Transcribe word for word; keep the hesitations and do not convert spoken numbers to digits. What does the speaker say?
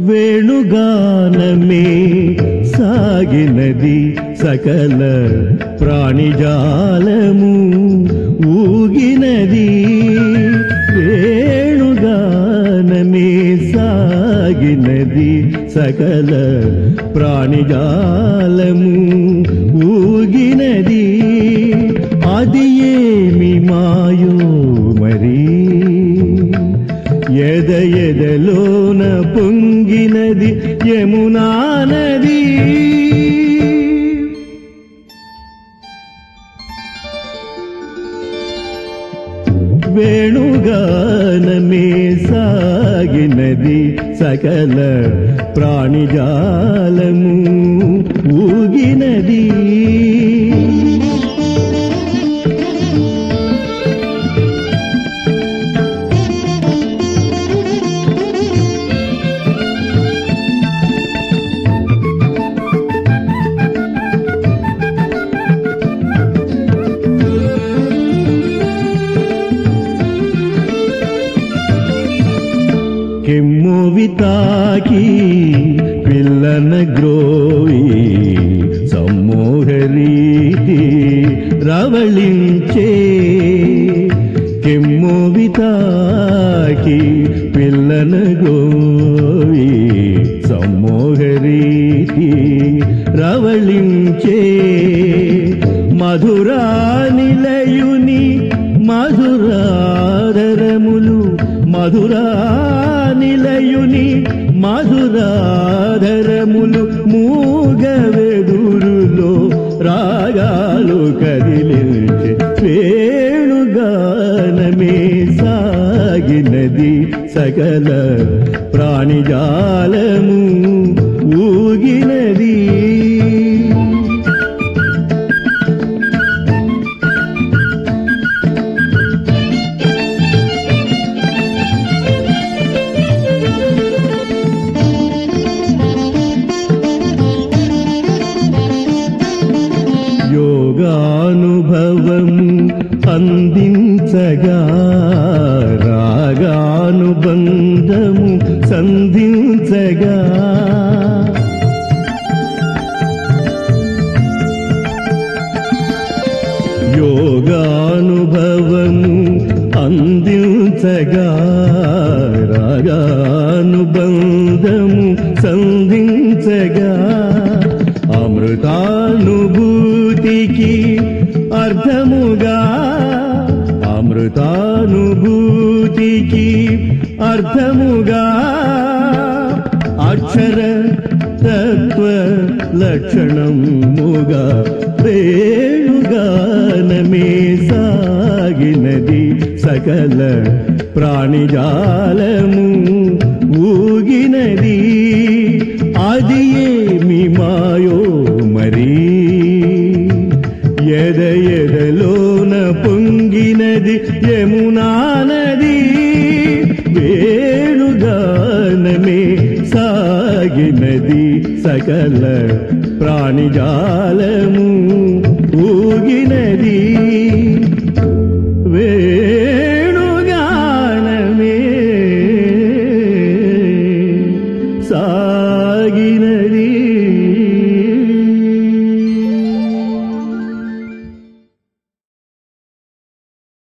వేణుగానమే సాగినది సకల ప్రాణిజాలము ఊగినది. వేణుగానమే సాగినది సకల ప్రాణిజాలము ఊగినది. అది ఏమి మాయో మరి ఎద ఎదలోన పొంగినది యమునా నది. వేణుగానమే సాగినది సకల ప్రాణిజాలము ఊగినది. ಕೆಮ್ಮುವಿ ತಾಕಿ ಪಿಲ್ಲನ ಗ್ರೋವಿ ಸಮ್ಮೋಹ ರೀತಿ ರವಳಿಂಚೆ. ಕೆಮ್ಮುವಿ ತಾಕಿ ಪಿಲ್ಲನ ಗ್ರೋವಿ ಸಮ್ಮೋಹ ರೀತಿ రవళించే. మధురా నిలయుని మధురాధరములు మధురా నిలయుని మధురాధరములు మూగవెదురులో రాగాలు కదిలించే. వేణుగానమే సాగినది సకల ప్రాణిజాలము ఊగినది. యోగానుభవము అందించగా రాగానుబంధము సంధించగా. యోగానుభవము అందించగా రాగానుబంధము సంధించగా. అమృతానుభూతికి అర్థముగా అమృతానుభూతికి అర్థముగా అక్షర తత్వ లక్షణముగా. వేణుగానమే సాగినది సకల ప్రాణిజాలము ఊగినది. అది ఏమి మాయో మరి ఎద ఎదలోన పొంగినది యమునా నది. వేణుగానమే సాగినది సకల ప్రాణిజాలము ఊగినది.